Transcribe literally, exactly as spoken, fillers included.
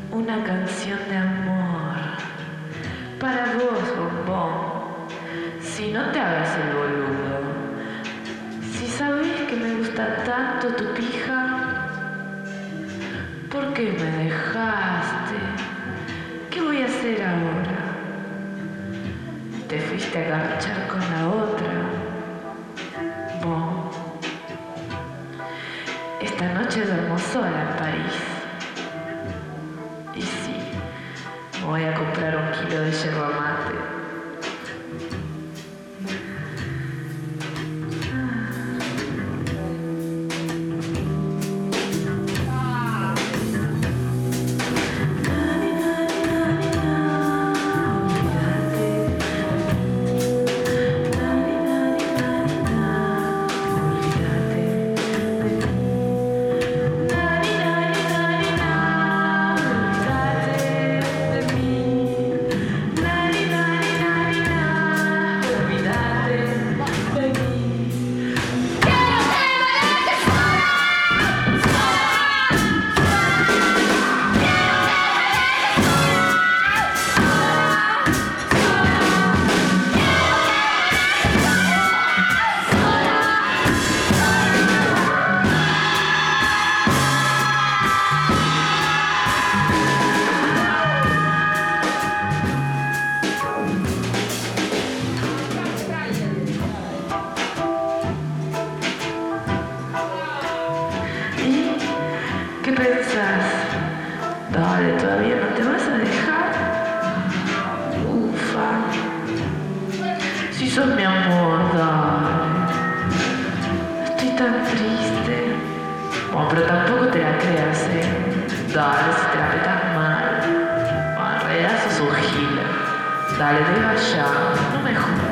una canción de amor para vos, bombón. Si no te hagas el boludo, si sabés que me gusta tanto tu pija, ¿por qué me dejaste? ¿Qué voy a hacer ahora? Te fuiste a garchar con la otra. Bon. Esta noche duermo sola en París. Y sí, me voy a comprar un kilo de yerba mate. ¿Qué pensás? Dale, ¿todavía no te vas a dejar? Ufa. Si sos mi amor, dale. Estoy tan triste. Bueno, pero tampoco te la creas, ¿eh? Dale, si te la apretas mal. Bueno, en realidad sos un gila. Dale, deja ya. No me jodas.